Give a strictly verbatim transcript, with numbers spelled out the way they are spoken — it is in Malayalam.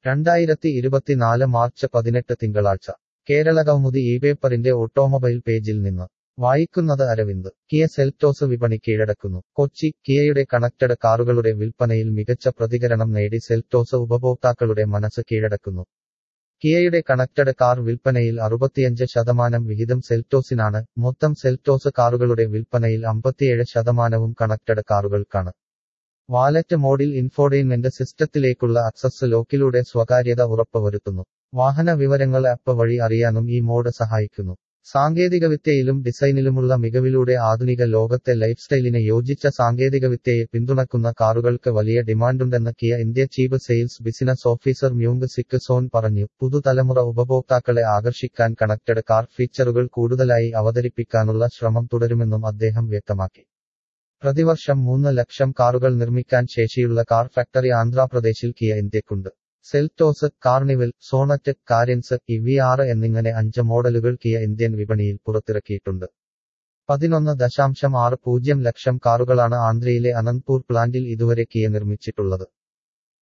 രണ്ടായിരത്തി ഇരുപത്തിനാല് മാർച്ച് പതിനെട്ട് തിങ്കളാഴ്ച കേരള കൗമുദി ഈ പേപ്പറിന്റെ ഓട്ടോമൊബൈൽ പേജിൽ നിന്ന് വായിക്കുന്നത് അരവിന്ദ്. കിയ സെൽറ്റോസ് വിപണി കീഴടക്കുന്നു. കൊച്ചി. കിയയുടെ കണക്റ്റഡ് കാറുകളുടെ വിൽപ്പനയിൽ മികച്ച പ്രതികരണം നേടി സെൽറ്റോസ് ഉപഭോക്താക്കളുടെ മനസ്സ് കീഴടക്കുന്നു. കിയയുടെ കണക്റ്റഡ് കാർ വിൽപ്പനയിൽ അറുപത്തിയഞ്ച് ശതമാനം വിഹിതം സെൽറ്റോസിനാണ്. മൊത്തം സെൽറ്റോസ് കാറുകളുടെ വിൽപ്പനയിൽ അമ്പത്തിയേഴ് ശതമാനവും കണക്റ്റഡ് കാറുകൾക്കാണ്. വാലറ്റ് മോഡിൽ ഇൻഫോർടൈൻമെന്റ് സിസ്റ്റത്തിലേക്കുള്ള അക്സസ് ലോക്കിലൂടെ സ്വകാര്യത ഉറപ്പുവരുത്തുന്നു. വാഹന വിവരങ്ങൾ ആപ്പ് വഴി അറിയാനും ഈ മോഡ് സഹായിക്കുന്നു. സാങ്കേതികവിദ്യയിലും ഡിസൈനിലുമുള്ള മികവിലൂടെ ആധുനിക ലോകത്തെ ലൈഫ്സ്റ്റൈലിന് യോജിച്ച സാങ്കേതികവിദ്യയെ പിന്തുണക്കുന്ന കാറുകൾക്ക് വലിയ ഡിമാൻഡുണ്ടെന്ന് Kia India chief sales business officer Myung Sik Sohn പറഞ്ഞു. പുതുതലമുറ ഉപഭോക്താക്കളെ ആകർഷിക്കാൻ കണക്റ്റഡ് കാർ ഫീച്ചറുകൾ കൂടുതലായി അവതരിപ്പിക്കാനുള്ള ശ്രമം തുടരുമെന്നും അദ്ദേഹം വ്യക്തമാക്കി. പ്രതിവർഷം മൂന്ന് ലക്ഷം കാറുകൾ നിർമ്മിക്കാൻ ശേഷിയുള്ള കാർ ഫാക്ടറി ആന്ധ്രാപ്രദേശിൽ കിയ ഇന്ത്യക്കുണ്ട്. Seltos, Carnival, Sonet, Carens, E V ആറ് എന്നിങ്ങനെ അഞ്ച് മോഡലുകൾ കിയ ഇന്ത്യൻ വിപണിയിൽ പുറത്തിറക്കിയിട്ടുണ്ട്. പതിനൊന്ന് ദശാംശം ആറ് പൂജ്യം ലക്ഷം കാറുകളാണ് ആന്ധ്രയിലെ അനന്ത്പൂർ പ്ലാന്റിൽ ഇതുവരെ കിയ നിർമ്മിച്ചിട്ടുള്ളത്.